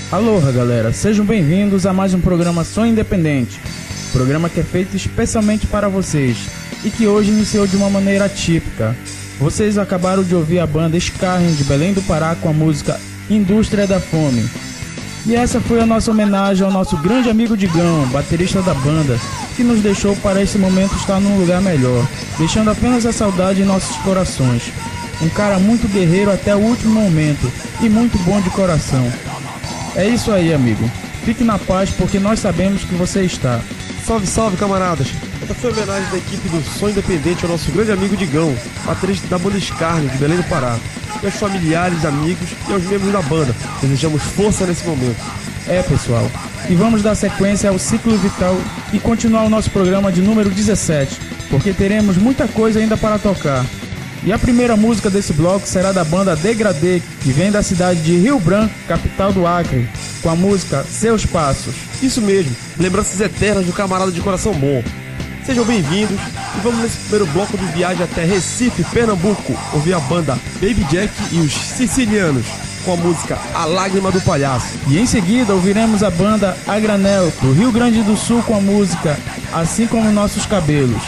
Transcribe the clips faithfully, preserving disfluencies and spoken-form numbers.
Aloha, galera, sejam bem-vindos a mais um programa Som Independente, programa que é feito especialmente para vocês e que hoje iniciou de uma maneira atípica. Vocês acabaram de ouvir a banda Scarring de Belém do Pará com a música Indústria da Fome. E essa foi a nossa homenagem ao nosso grande amigo Digão, baterista da banda, que nos deixou para esse momento estar num lugar melhor, deixando apenas a saudade em nossos corações. Um cara muito guerreiro até o último momento e muito bom de coração. É isso aí, amigo. Fique na paz porque nós sabemos que você está. Salve, salve, camaradas. Essa foi a homenagem da equipe do Som Independente ao nosso grande amigo Digão, baterista da banda Scarring de Belém do Pará. E aos familiares, amigos e aos membros da banda. Desejamos força nesse momento. É, pessoal. E vamos dar sequência ao ciclo vital e continuar o nosso programa de número dezessete, porque teremos muita coisa ainda para tocar. E a primeira música desse bloco será da banda Degradê, que vem da cidade de Rio Branco, capital do Acre, com a música Seus Passos. Isso mesmo, lembranças eternas do camarada de coração bom. Sejam bem-vindos e vamos nesse primeiro bloco de viagem até Recife, Pernambuco, ouvir a banda Baby Jack e os Sicilianos, com a música A Lágrima do Palhaço. E em seguida ouviremos a banda A Granel, do Rio Grande do Sul, com a música Assim Como Nossos Cabelos.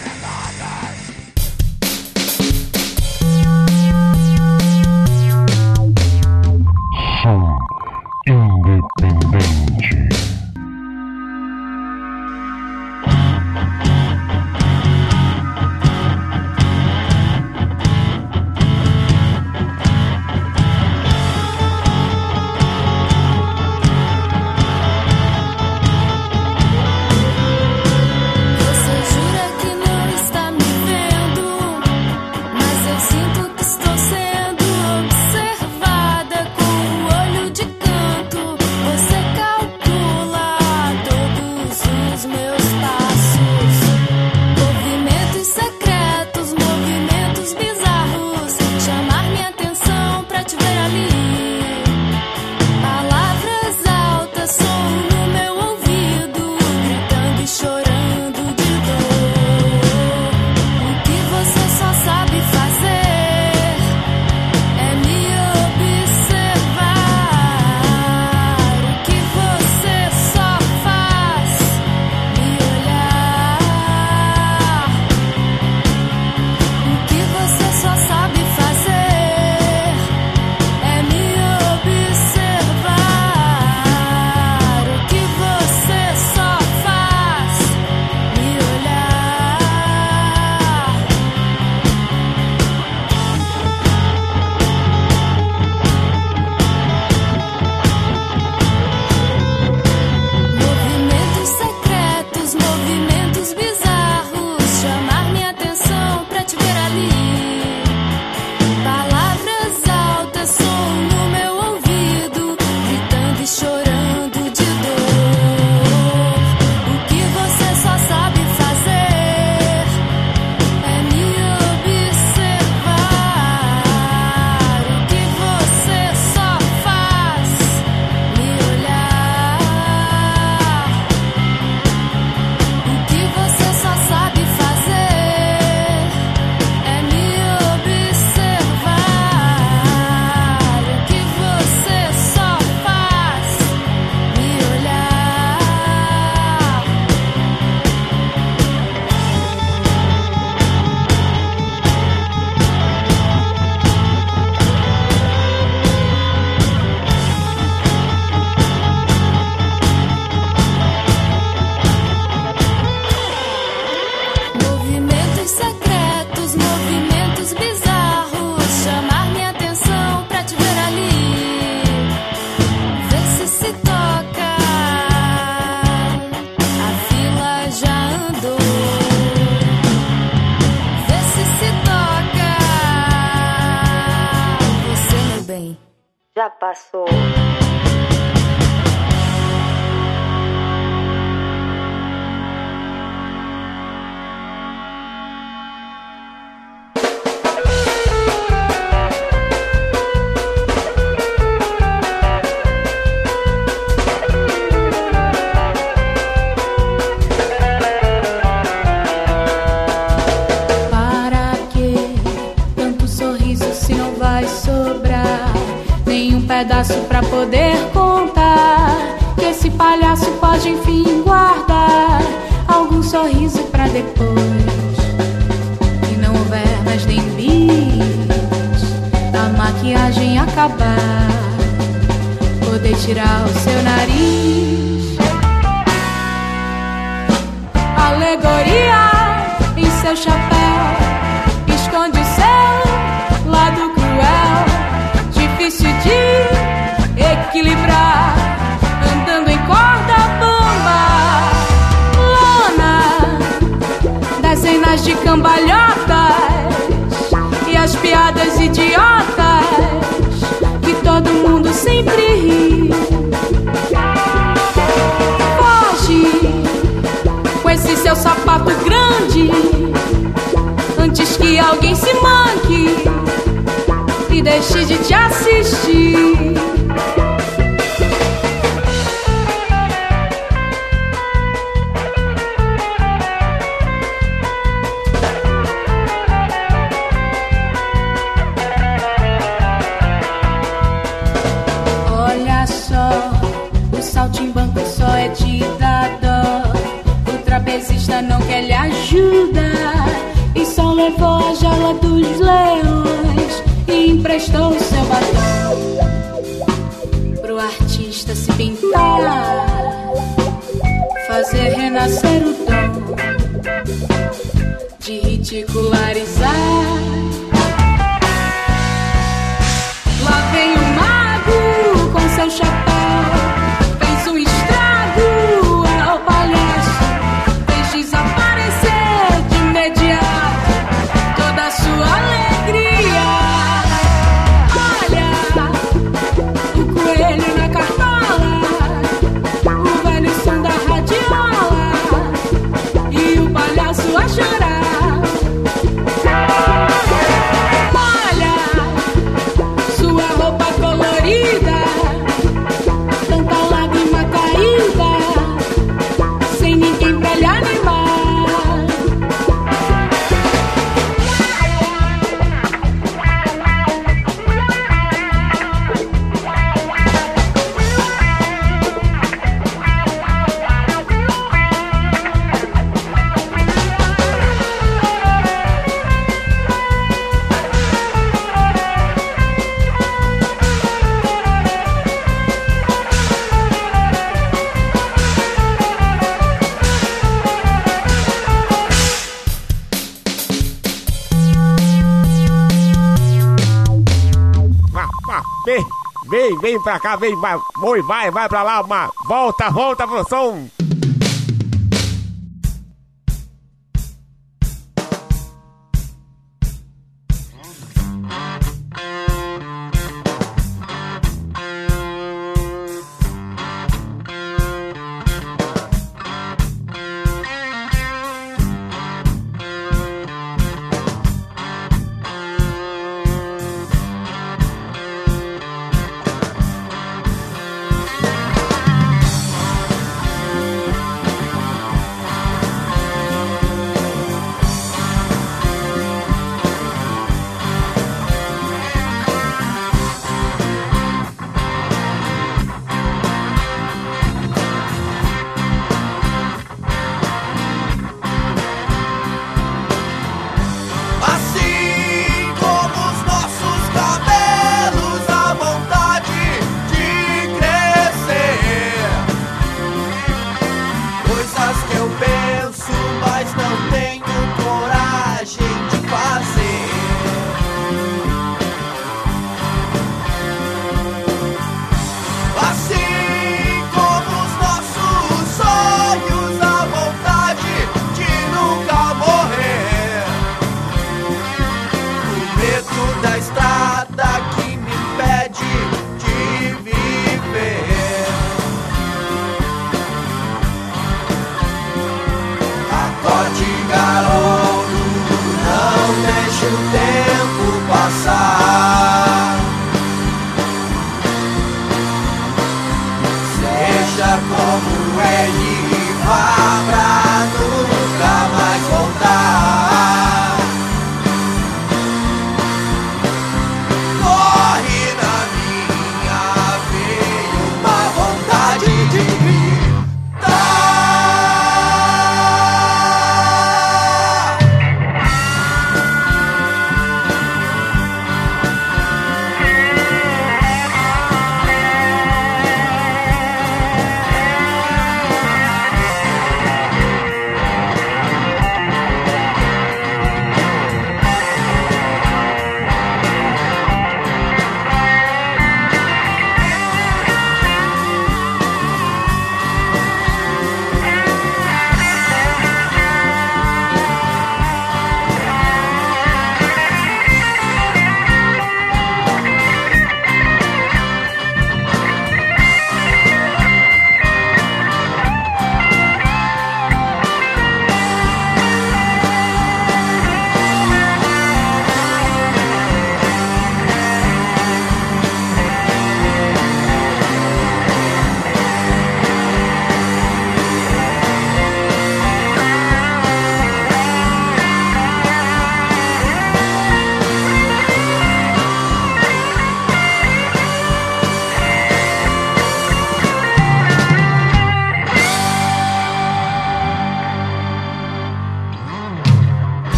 Independente. Já passou. Para que tanto sorriso se não vai sobrar nenhum pedaço pra poder contar, que esse palhaço pode enfim guardar algum sorriso pra depois que não houver mais nem bis, a maquiagem acabar, poder tirar o seu nariz. Alegoria em seu chapéu esconde o seu lado cruel, difícil de equilibrar, andando em corda bamba. Lona, dezenas de cambalhotas e as piadas idiotas que todo mundo sempre ri. Foge com esse seu sapato grande antes que alguém se manque e deixe de te assistir. Olha só, o saltimbanco só é de dar dó, o trapezista não quer lhe ajudar e só levou a jaula dos leões e emprestou o seu batom pro artista se pintar, fazer renascer o dom de ridicularizar. Lá vem o mago com seu chapéu, fez um estrago ao palhaço, fez desaparecer de imediato toda a sua alegria. Olha o coelho na cartola, o velho som da radiola e o palhaço a chorar. Olha sua roupa colorida, tanta lágrima caída, sem ninguém pra lhe animar. Vem, vem, vem pra cá, vem, vai, vai, vai, vai pra lá, ma. Volta, volta pro som. Corre na minha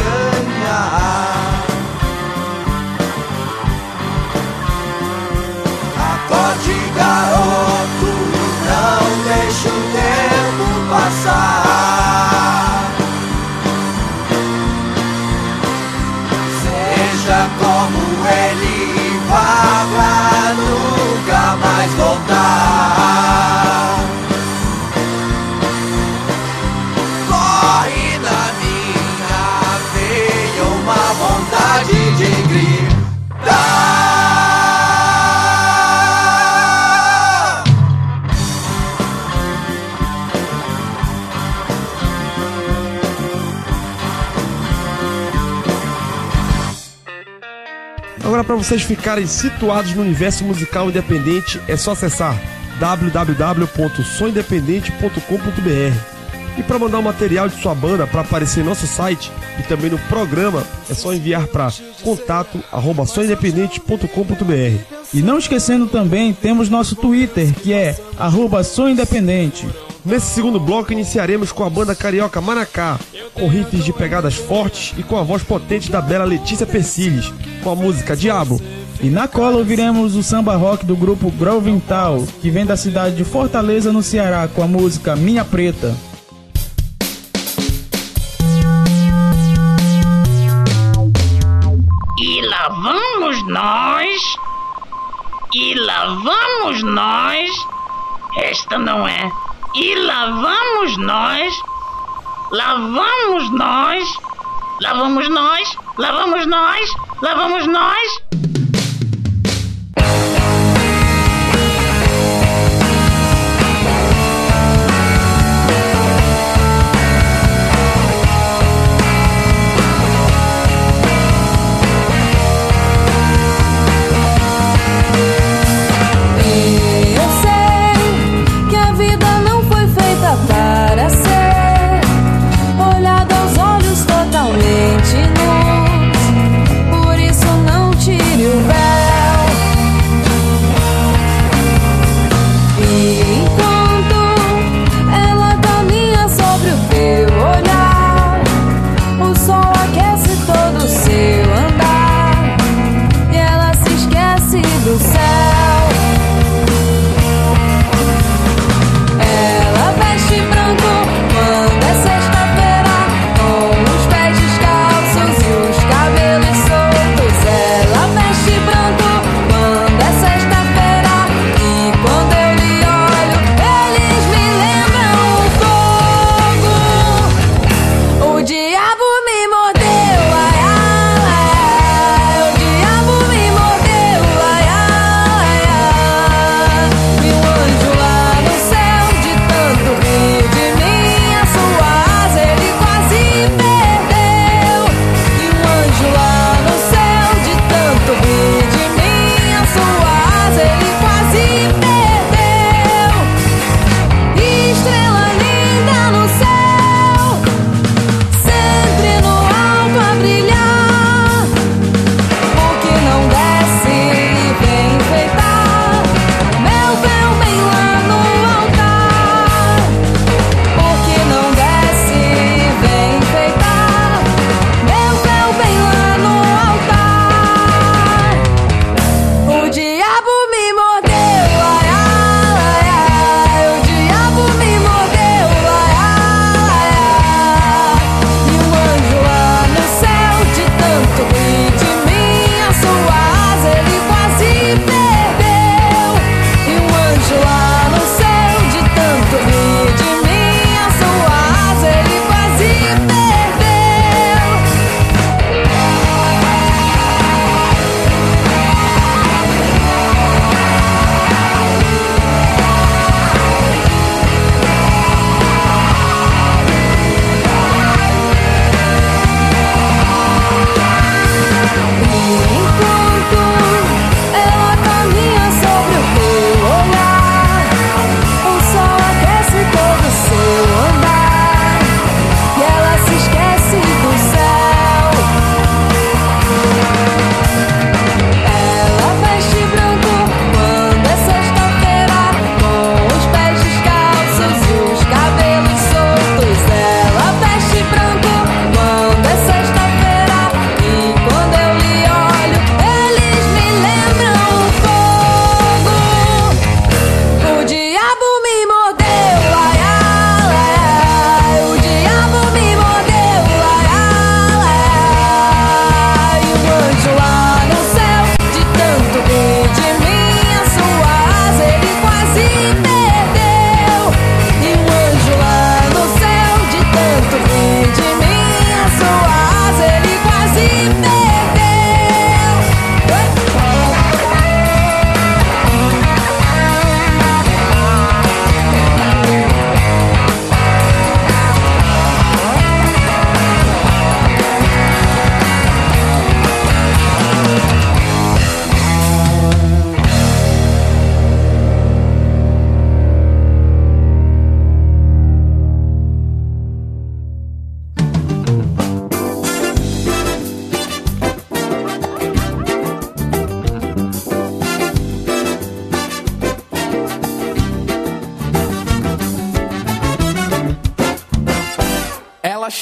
ganhar. Acorde, garoto, não deixe o tempo passar. Seja como ele, vá pra nunca mais voltar. Corre na minha veia uma vontade de gritar. Agora, para vocês ficarem situados no universo musical independente, é só acessar w w w ponto som independente ponto com ponto b r. E para mandar o material de sua banda para aparecer em nosso site e também no programa, é só enviar para contato arroba som independente ponto com ponto b r. E não esquecendo também, temos nosso Twitter, que é arroba som independente. Nesse segundo bloco iniciaremos com a banda carioca Manacá, com riffs de pegadas fortes e com a voz potente da bela Letícia Persiles, com a música Diabo. E na cola ouviremos o samba rock do grupo Grovintal, que vem da cidade de Fortaleza, no Ceará, com a música Minha Preta. E lá vamos nós, e lá vamos nós, esta não é. E lá vamos nós, lá vamos nós, lá vamos nós, lá vamos nós, lá vamos nós. Diabo me mordeu.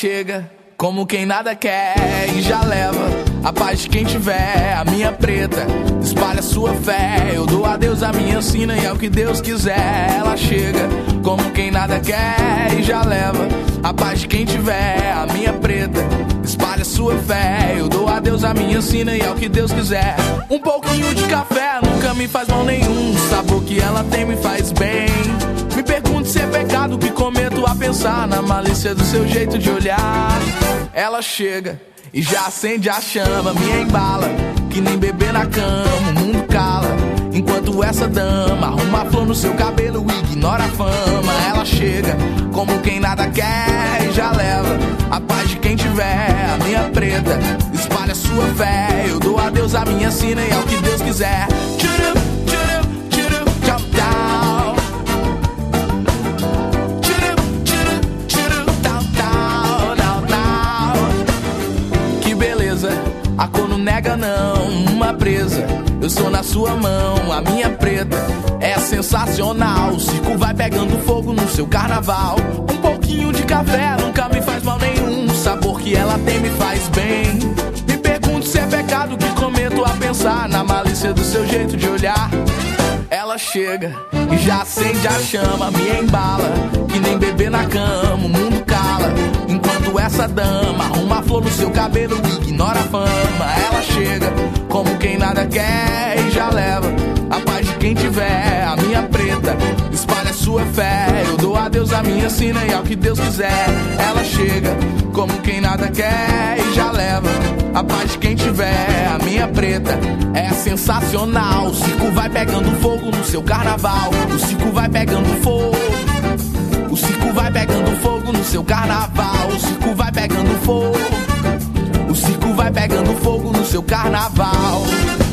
chega como quem nada quer e já leva a paz de quem tiver. A minha preta espalha sua fé. Eu dou a Deus a minha sina e é o que Deus quiser. Ela chega como quem nada quer e já leva a paz de quem tiver. A minha preta espalha sua fé. Eu dou a Deus a minha sina e é o que Deus quiser. Um pouquinho de café nunca me faz mal nenhum. O sabor que ela tem me faz bem. Me pergunto se é pecado que cometo a pensar na malícia do seu jeito de olhar. Ela chega e já acende a chama, me embala, que nem bebê na cama, o mundo cala. Enquanto essa dama arruma a flor no seu cabelo e ignora a fama. Ela chega como quem nada quer e já leva a paz de quem tiver. A minha preta espalha sua fé. Eu dou a Deus a minha sina e é o que Deus quiser. Tchurum, tchurum, tchurum, tchau, tchau. Tchurum, tchurum, tchurum, tau, tau, tau, tau. Que beleza, a cor não nega não, uma presa. Eu sou na sua mão, a minha preta é sensacional. O circo vai pegando fogo no seu carnaval. Um pouquinho de café nunca me faz mal nenhum. O sabor que ela tem me faz bem. Me pergunto se é pecado que cometo a pensar na malícia do seu jeito de olhar. Ela chega e já acende a chama, me embala, que nem bebê na cama, o mundo cala. Enquanto essa dama arruma a flor no seu cabelo e ignora a fama. Ela chega como quem nada quer e já leva a paz de quem tiver. A minha preta espalha sua fé. Eu dou a Deus a minha sina e é o que Deus quiser. Ela chega como quem nada quer e já leva a paz de quem tiver. A minha preta é sensacional. O circo vai pegando fogo no seu carnaval. O circo vai pegando fogo. O circo vai pegando fogo no seu carnaval. O circo vai pegando fogo. O circo vai pegando fogo no seu carnaval.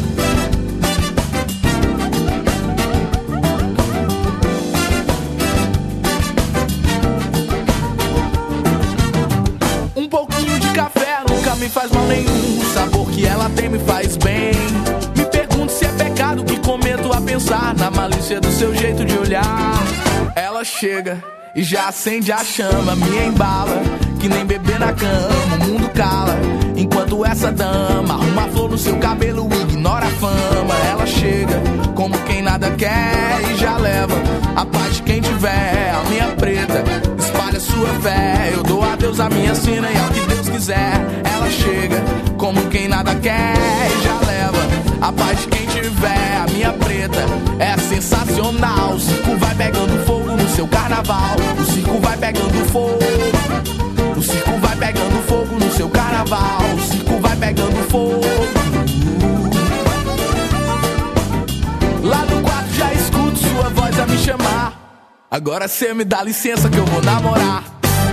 Um pouquinho de café nunca me faz mal nenhum. O sabor que ela tem me faz bem. Me pergunto se é pecado que cometo a pensar na malícia do seu jeito de olhar. Ela chega e já acende a chama, me embala, que nem bebê na cama, o mundo cala. Enquanto essa dama arruma a flor no seu cabelo e ignora a fama. Ela chega como quem nada quer e já leva a paz de quem tiver. A minha preta espalha sua fé. Eu dou a Deus a minha sina e é o que Deus quiser. Ela chega como quem nada quer e já leva a paz de quem tiver. A minha preta é sensacional. O circo vai pegando fogo no seu carnaval. O circo vai pegando fogo. O circo vai pegando fogo no seu carnaval. O circo vai pegando fogo. Lá no quarto já escuto sua voz a me chamar. Agora cê me dá licença que eu vou namorar.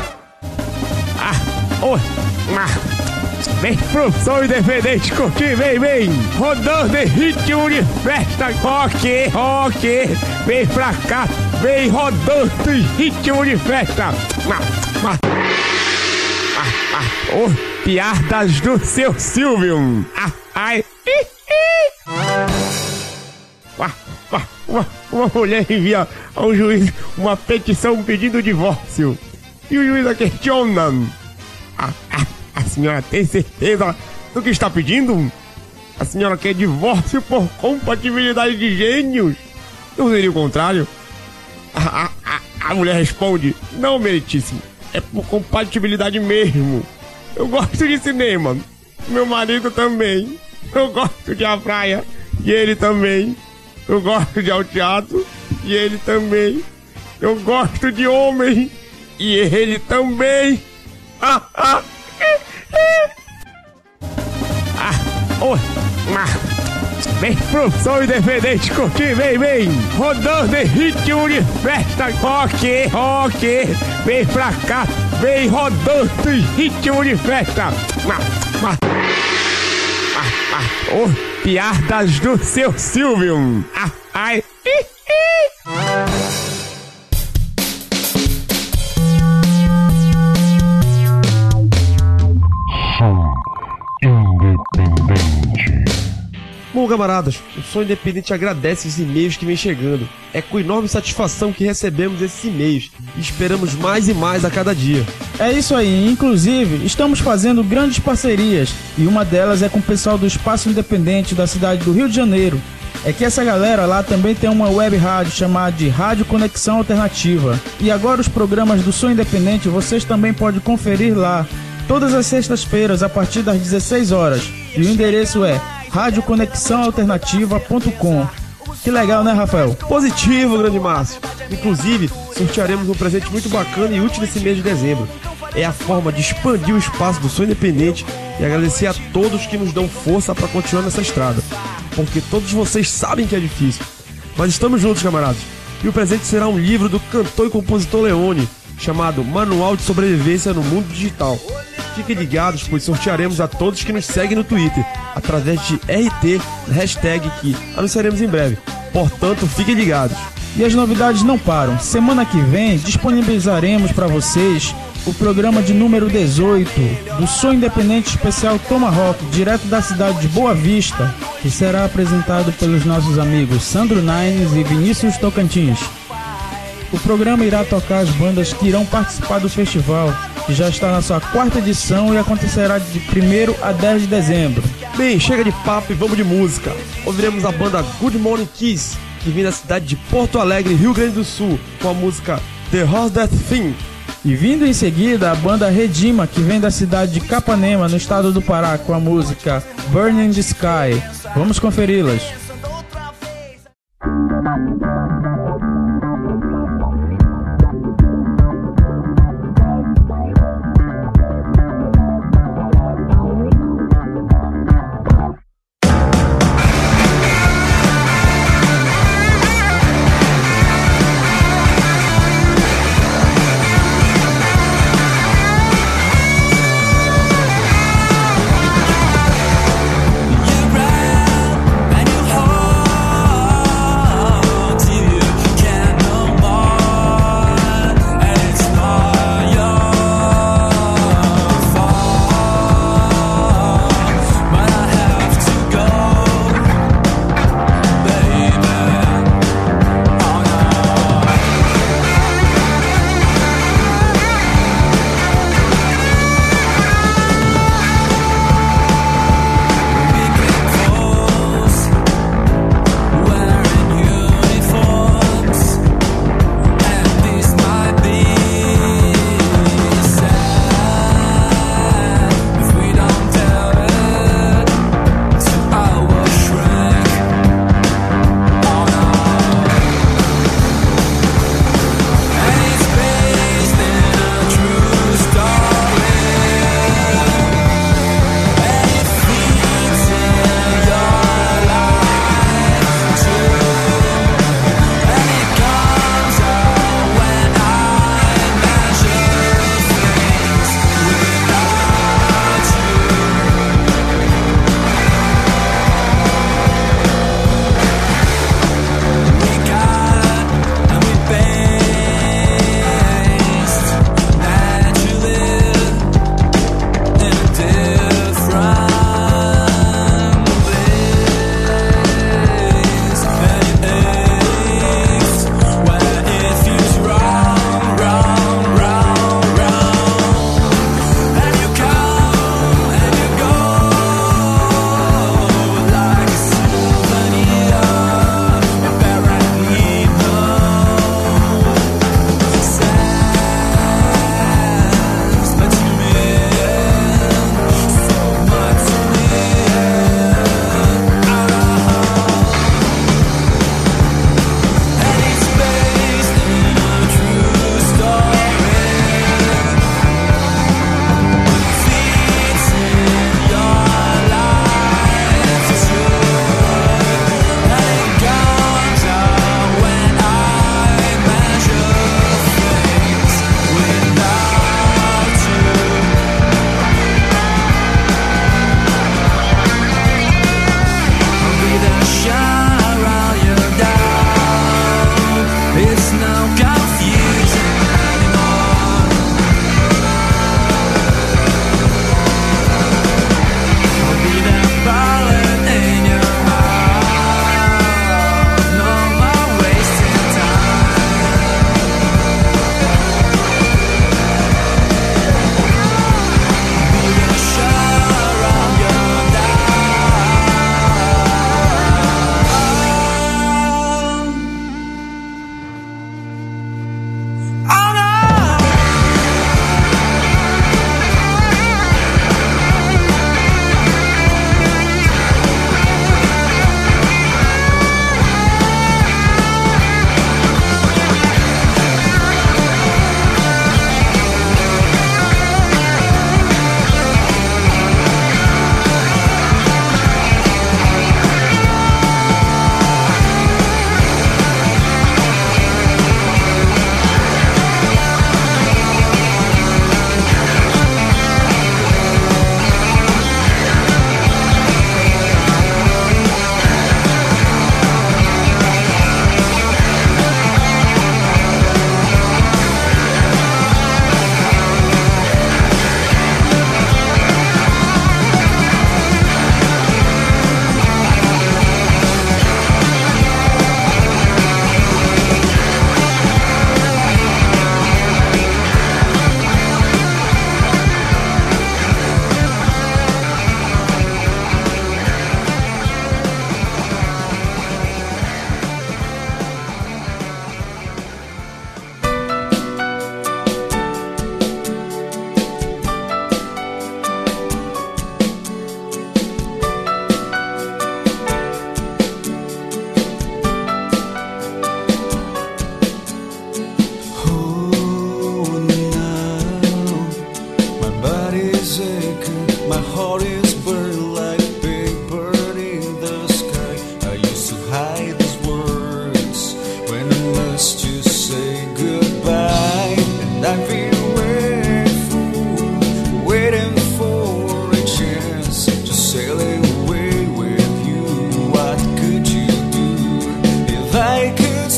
Ah, oi, ah. Vem pro som independente curtir, vem, vem. Rodando em ritmo de festa, rock, rock. Vem pra cá, vem rodando em ritmo de festa. Ah, ah. Ah, ah, oh, piadas do seu Silvio. Ah, ai. Ah, ah, uma, uma mulher envia ao juiz uma petição pedindo divórcio. E o juiz questiona. Ah, ah, a senhora tem certeza do que está pedindo? A senhora quer divórcio por compatibilidade de gênios? Não seria o contrário? A, a, a, a mulher responde: não, meritíssimo. É por compatibilidade mesmo. Eu gosto de cinema. Meu marido também. Eu gosto de ir à praia. E ele também. Eu gosto de ir ao teatro. E ele também. Eu gosto de homem. E ele também. Ah, ah. Ah, oi. Ah. Vem pro som independente curtir, vem, vem. Rodando em ritmo de festa, rock, rock. Vem pra cá, vem rodando em ritmo de festa. Ah, ah, ah, ah, oh, piadas do seu Silvio. Ah, ai. Som independente. Bom, camaradas, o Som Independente agradece os e-mails que vem chegando. É com enorme satisfação que recebemos esses e-mails e esperamos mais e mais a cada dia. É isso aí, inclusive estamos fazendo grandes parcerias e uma delas é com o pessoal do Espaço Independente da cidade do Rio de Janeiro. É que essa galera lá também tem uma web rádio chamada de Rádio Conexão Alternativa. E agora os programas do Som Independente vocês também podem conferir lá, todas as sextas-feiras a partir das dezesseis horas. E o endereço é rádio conexão alternativa ponto com. Que legal, né, Rafael? Positivo, grande Márcio. Inclusive, sortearemos um presente muito bacana e útil nesse mês de dezembro. É a forma de expandir o espaço do Som Independente e agradecer a todos que nos dão força para continuar nessa estrada. Porque todos vocês sabem que é difícil. Mas estamos juntos, camaradas. E o presente será um livro do cantor e compositor Leone, chamado Manual de Sobrevivência no Mundo Digital. Fiquem ligados, pois sortearemos a todos que nos seguem no Twitter, através de R T, hashtag que anunciaremos em breve. Portanto, fiquem ligados. E as novidades não param. Semana que vem disponibilizaremos para vocês o programa de número dezoito do Som Independente Especial Tomahawk, direto da cidade de Boa Vista, que será apresentado pelos nossos amigos Sandro Nines e Vinícius Tocantins. O programa irá tocar as bandas que irão participar do festival, que já está na sua quarta edição e acontecerá de primeiro a dez de dezembro. Bem, chega de papo e vamos de música. Ouviremos a banda Good Morning Kiss, que vem da cidade de Porto Alegre, Rio Grande do Sul, com a música The Horse That Thing. E vindo em seguida a banda Redima, que vem da cidade de Capanema, no estado do Pará, com a música Burning the Sky. Vamos conferi-las. You grab and you hold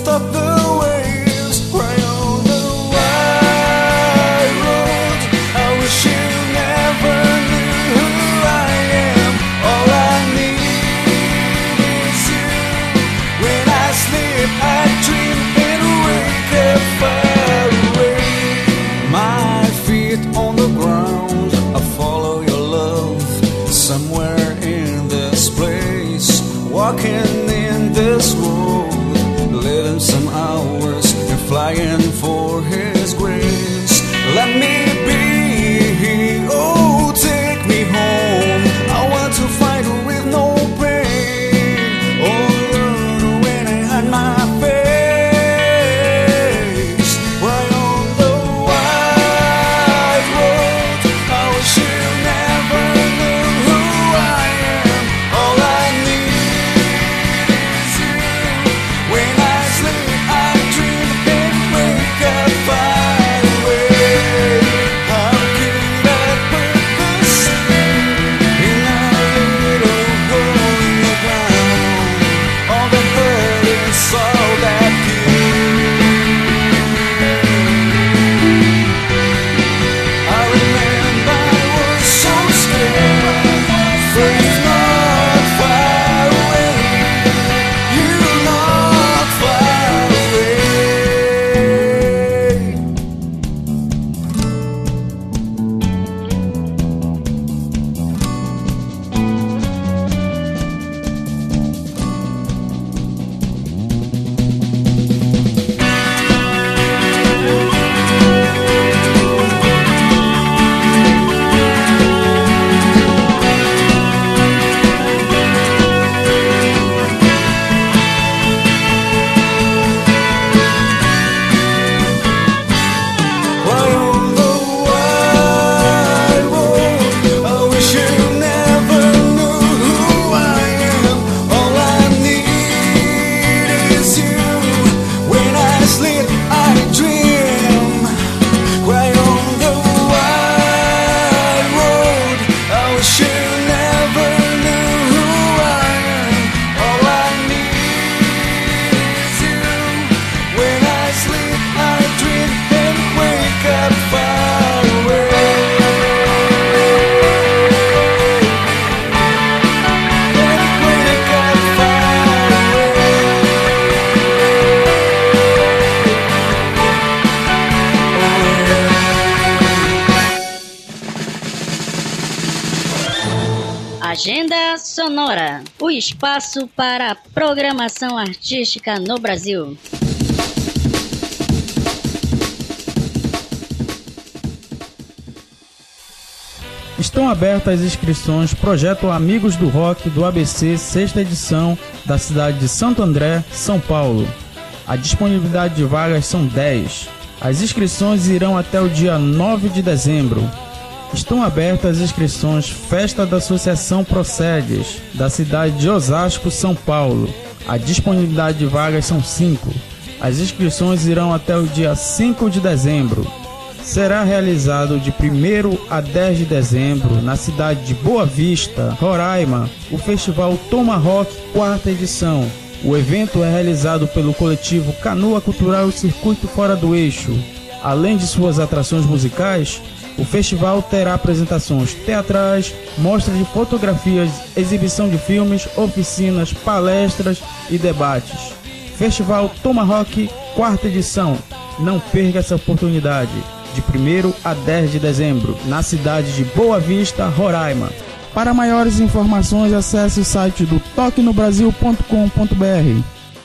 stop the waves. Cry on the wide road. I wish you never knew who I am. All I need is you. When I sleep, I dream and wake up far away. My feet on the ground, I follow your love. Somewhere in this place, walking in this road, living some hours and flying for His grace. Let me be, oh, take me home. I want to fight with no pain. Oh Lord, when I had my face, why on the wide road? I wish you never knew who I am. All I need is you. When I sleep, I dream and wake up far away. How could I put the sun in a little hole in the ground? All that hurt is all that kills. I remember I was so scared, but you're not far away. You're not far away. Why on the wide road? I wish you never knew who I am. All I need is you. When I sleep, I dream. Why on the wide road? I wish you never knew who I am. All I need is you. When I sleep, I dream and wake up far away. And wake up far Agenda Sonora, o espaço para a programação artística no Brasil. Estão abertas as inscrições Projeto Amigos do Rock do A B C, sexta edição, da cidade de Santo André, São Paulo. A disponibilidade de vagas são dez. As inscrições irão até o dia nove de dezembro. Estão abertas as inscrições Festa da Associação Procedes, da cidade de Osasco, São Paulo. A disponibilidade de vagas são cinco. As inscrições irão até o dia cinco de dezembro. Será realizado de primeiro a dez de dezembro, na cidade de Boa Vista, Roraima, o Festival Tomahawk, quarta edição. O evento é realizado pelo coletivo Canoa Cultural e Circuito Fora do Eixo. Além de suas atrações musicais, o festival terá apresentações teatrais, mostras de fotografias, exibição de filmes, oficinas, palestras e debates. Festival Tomahawk, quarta edição. Não perca essa oportunidade. De primeiro a dez de dezembro, na cidade de Boa Vista, Roraima. Para maiores informações, acesse o site do toque no brasil ponto com ponto b r.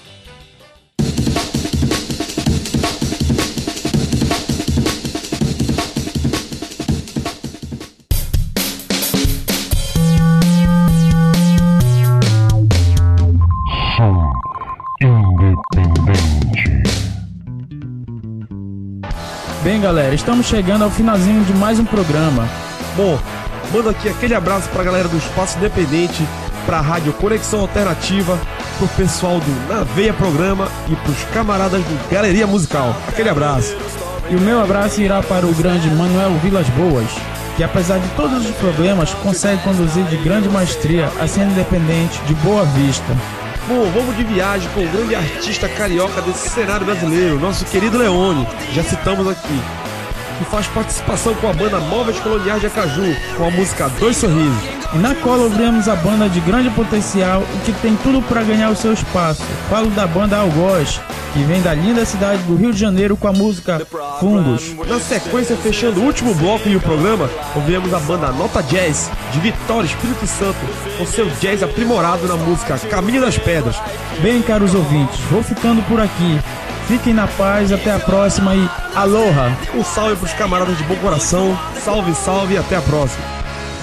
Bem, galera, estamos chegando ao finalzinho de mais um programa. Bom, mando aqui aquele abraço pra galera do Espaço Independente, pra Rádio Conexão Alternativa, pro pessoal do Na Veia Programa e pros camaradas do Galeria Musical. Aquele abraço. E o meu abraço irá para o grande Manuel Vilas Boas, que apesar de todos os problemas, consegue conduzir de grande maestria a cena independente de Boa Vista. Bom, vamos de viagem com o grande artista carioca desse cenário brasileiro, nosso querido Leone, já citamos aqui, que faz participação com a banda Móveis Coloniais de Acaju, com a música Dois Sorrisos. E na cola ouvimos a banda de grande potencial e que tem tudo para ganhar o seu espaço. Falo da banda Algoz, que vem da linda cidade do Rio de Janeiro com a música Fungos. Na sequência, fechando o último bloco e o programa, ouvimos a banda Nota Jazz, de Vitória, Espírito Santo, com seu jazz aprimorado na música Caminho das Pedras. Bem, caros ouvintes, vou ficando por aqui. Fiquem na paz, até a próxima e aloha! Um salve pros camaradas de bom coração, salve, salve e até a próxima.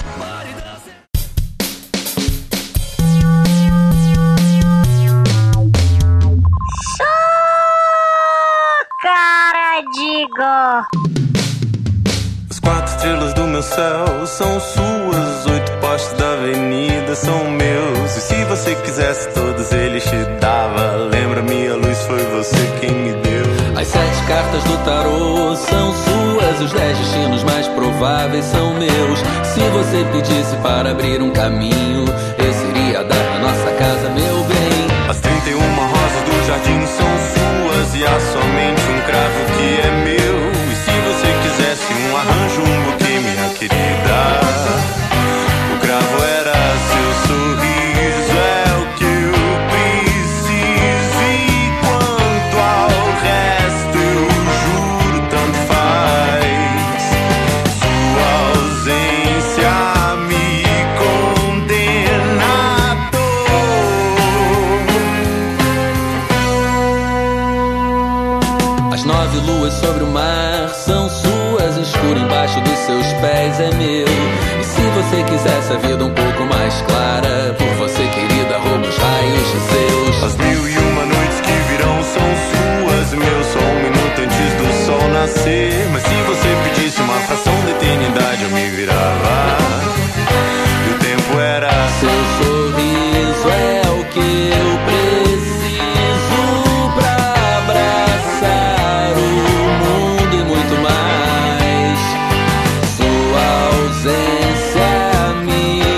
Os quatro estrelas do meu céu são suas, os oito postes da avenida são meus. E se você quisesse todos eles te dava. Lembra-me, a luz foi você quem me deu. As sete cartas do tarô são suas, os dez destinos mais prováveis são meus. Se você pedisse para abrir um caminho, esse iria dar na nossa casa, meu bem. As trinta e uma rosas do jardim são suas e há somente um cravo que é meu. E se você quisesse um arranjo, um buquê, minha querida, o cravo era seu sorriso, é o que eu preciso. E quanto ao resto, eu juro, tanto faz. Sua ausência me condena à dor. As nove luas sobre o mar são suas, escuro embaixo dos seus pés é meu. E se você quisesse a vida um pouco mais clara, por você, querida, rouba os raios de seus. As mil e uma noites que virão são suas, meu só um minuto antes do sol nascer. Mas se você pedisse uma fração de eternidade, eu me virava e o tempo era seu sorriso, é o que eu preciso pra abraçar o mundo e muito mais. Sua ausência me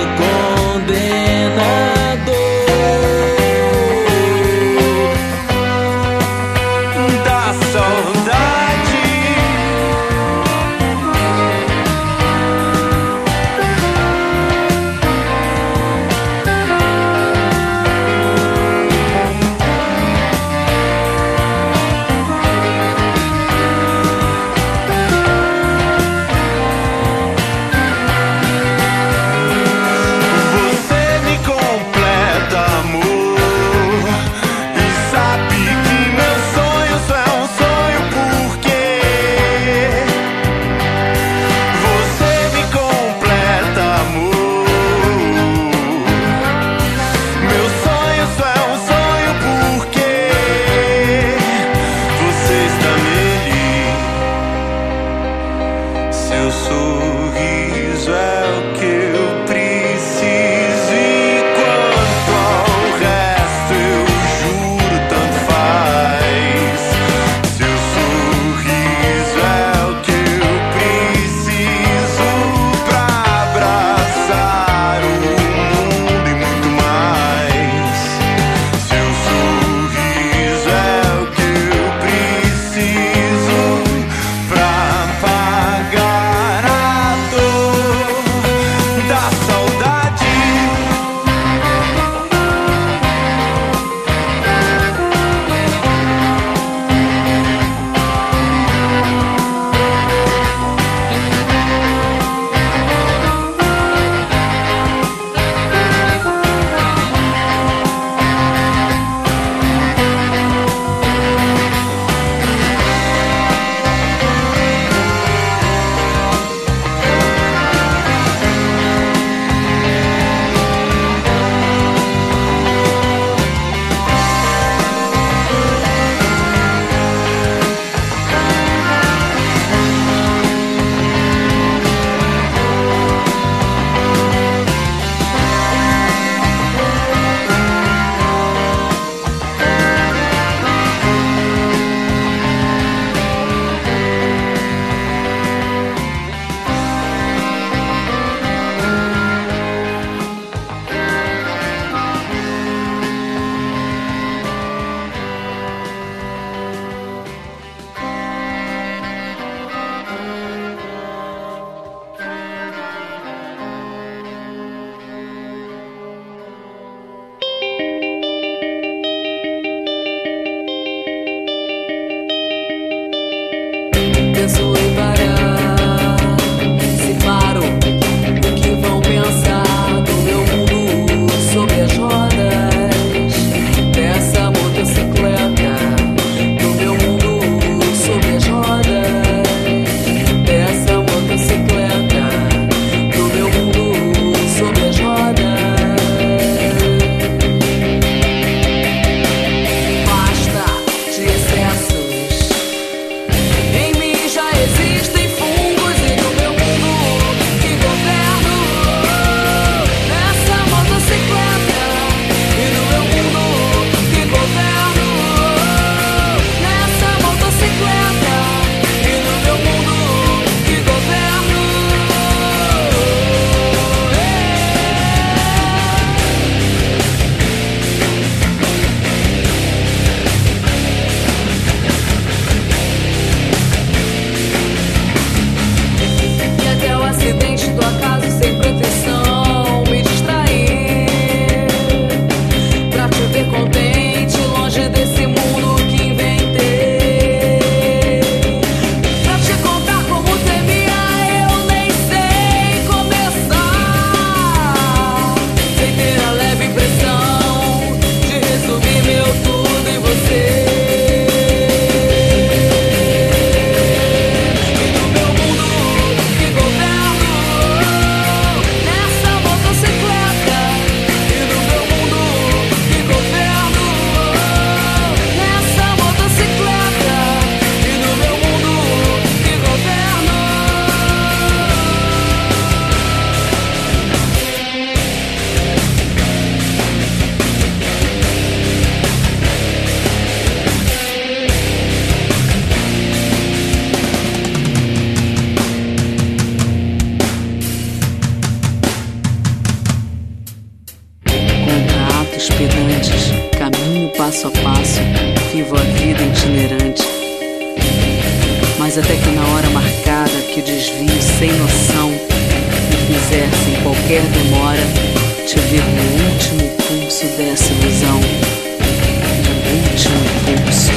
planos pedantes, caminho passo a passo, vivo a vida itinerante. Mas até que na hora marcada que o desvio sem noção me fizer sem qualquer demora te ver no último pulso dessa ilusão, no último pulso.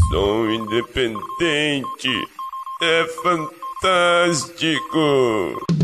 Independente é fantástico.